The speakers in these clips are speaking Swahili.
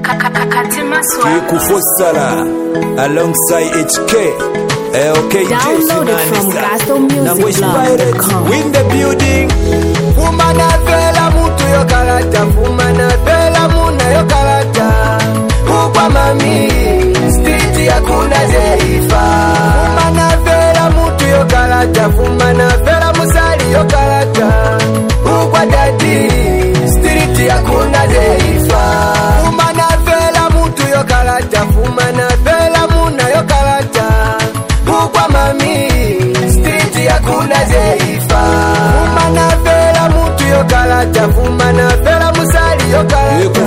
Kufosala alongside HK Download it from GastroMusicBlog.com. Win the building. Fumana vela mutu yo karata, fumana vela muna yo karata. Ukwa mami, street ya kuna zeifa. Fumana vela mutu yo karata, fumana vela musali yo karata. Ukwa dadi, street ya kuna zeifa. Fumana vela mutu yo karata, fumana vela muna yo karata. Ukwa mami, street ya kuna zeifa. Fumana vela mutu yo karata, fumana vela musali yo karata.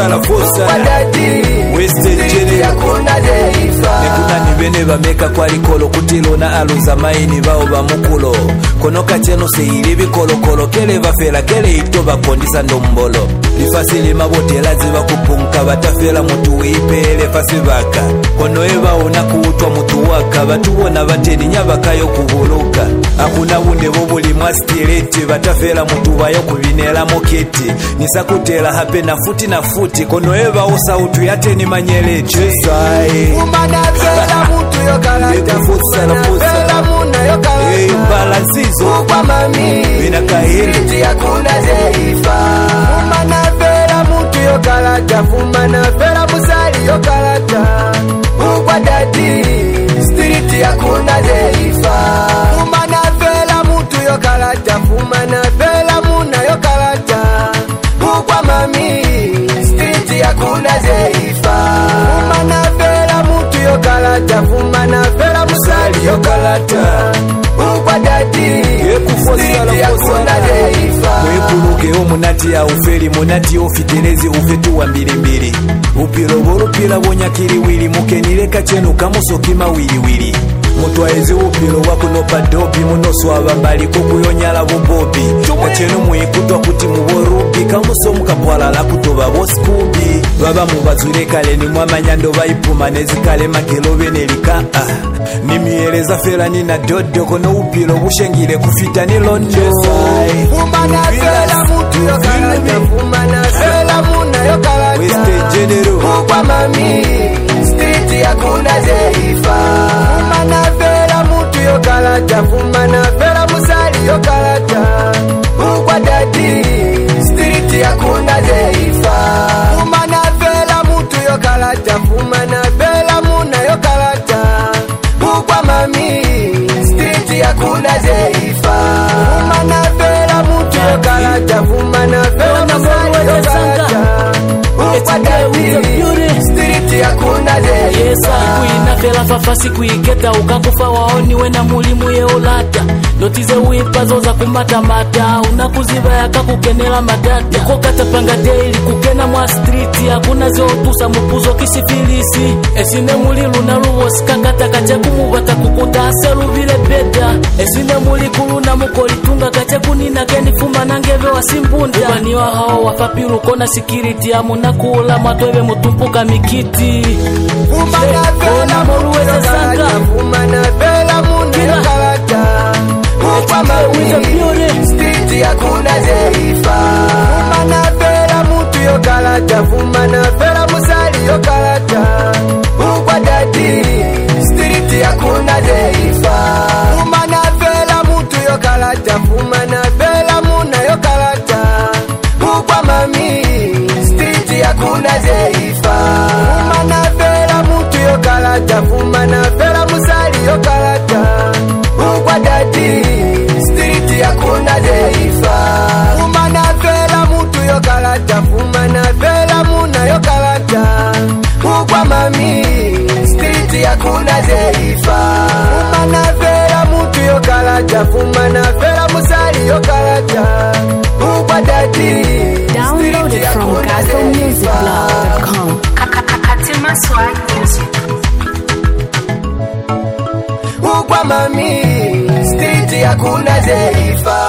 Fosala Wasted General Nekuna nibene bameka kwali kolo kutilo na aluza maini bao bamukulo konoka cheno seiri bikolokolo kele bafela kele itoba kondisa ndombolo lifasili mabotela ziba kupunka batafela mutu wipele fasibaka kono eba unakuutwa mutu waka batuwona bateni nyabakayo kubuluka akuna bunde bobuli mwastileti batafela mutu bayo kubinela moketi nisakutela hape na futi kono eba usautu yateni manyeleti Fumana vela mutu yo karata, fumana vela muna yo karata. Balanzizo Ukwa mami, Vina kahili street ya kuna zeifa. Fumana vela mutu yo karata, fumana vela musali yo karata. Ukwa dadi, street ya kuna zeifa. Fumana vela mutu yo karata, fumana vela muna yo karata. Ukwa mami, street ya kuna zeifa. Fumana vela mutu yo karata, fumana vela musali yo karata. Ukwa dadi, street ya kuna zeifa. Mwekuluke omunati ya ufeli munati ofitelezi ufetu wa mbilimbili upilo volupila wonyakili wili mukenileka chenu kamusokima wili mutwaezi upilo wakunopa dobi munoswa bambali kukuyonyala bubobi kachenu mwikutwa kuti muborubi kamuso mukapwalala kutoba boskubi baba mubazwile kale ni mwamanyando baipuma nezikale magelobe nelika nimiyeleza fela nina dodo kono upilo bushengile kufita ni londo Fumana vela mutu yo karata, fumana vela muna yo karata. Wasted General Ukwa mami, street ya kuna zeifa. Fumana vela mutu yo karata, fumana vela musali yo karata. Ukwa dadi, street ya kuna zeifa. Fumana vela mutu yo karata, fumana vela muna yo karata. Ukwa mami, street ya kuna zeifa. Fumana vela mutu yo karata, fumana vela musali yo karata. Ukwa dadi, street ya kuna zeifa. Kuina fela fafasi kuiketa ukakufa waoni wena mulimu ye ulata notize uipazo za kumatamata unakuziba yaka kukenela matata kokata panga daily kukena mwa street hakuna zotusa mupuzo kisifilisi esine mulilu na luwo sikakata kache kumubata kukuta aselu vile beda esine mulikulu na mukolitunga kache kunina kenifuma nangeve wasimbunda waniwa hao wapapiru kona security amuna kula matwebe mutumpuka mikiti Fumana vela mutu yo karata, fumana vela muna yo karata. Ukwa mami, street ya kuna zeifa. Fumana vela mutu yo karata, fumana vela musali yo karata. Ukwa dadi, street ya kuna zeifa. Fumana vela mutu yo karata, fumana vela muna yo karata. Ukwa mami, street ya kuna zeifa. Fumana vela mutu yo karata, fumana vela musali yo karata. Ukwa dadi, street ya kuna zeifa. Fumana vela mutu yo karata, fumana vela muna yo karata. Ukwa mami, street ya kuna zeifa. Fumana vela mutu yo karata, fumana vela musali yo karata. Ukwa dadi, Download it from GastroMusicBlog.com. Ukwa mami, street ya kuna zeifa.